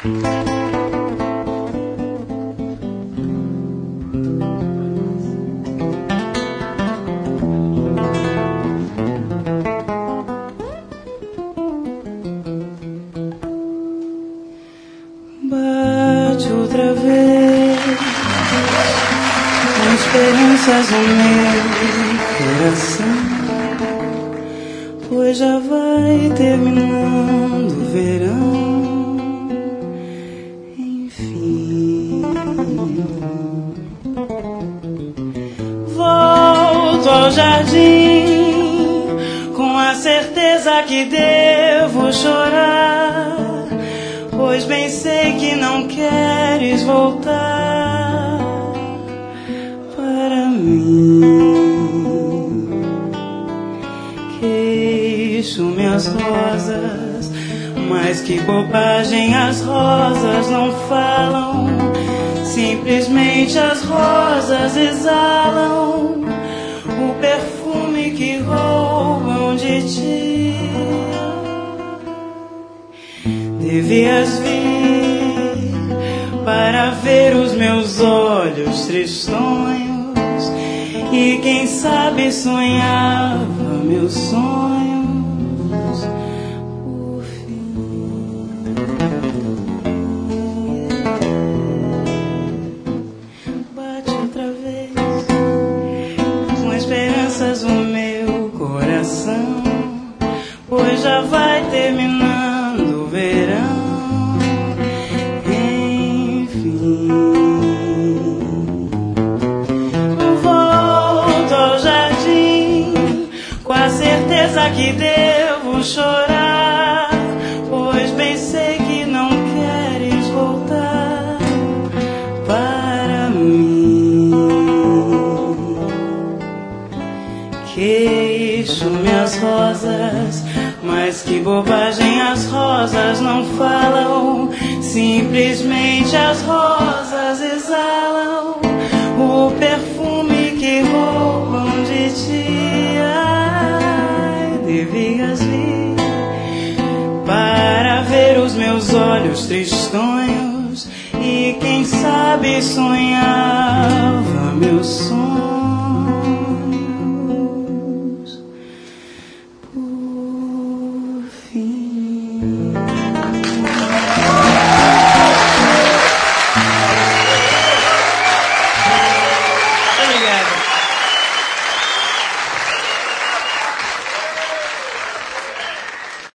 Bate outra vez com esperanças no meu coração, pois já vai terminando o verão, enfim. Volto ao jardim com a certeza que devo chorar, pois bem sei que não queres voltar para mim. Queixo minhas rosas, mas que bobagem, as rosas não falam, simplesmente as rosas exalam o perfume que roubam de ti. Devias vir para ver os meus olhos tristonhos, e quem sabe sonhava meus sonhos por fim. Bate outra vez com esperanças no meu coração, pois já vai terminando o verão, enfim. Volto ao jardim com a certeza que devo chorar, pois bem sei que não queres voltar para mim. Queixo minhas rosas, mas que bobagem, as rosas não falam, simplesmente as rosas exalam o perfume que roubam de ti. Ai, devias vir para ver os meus olhos tristonhos, e quem sabe sonhava meus sonhos por fim.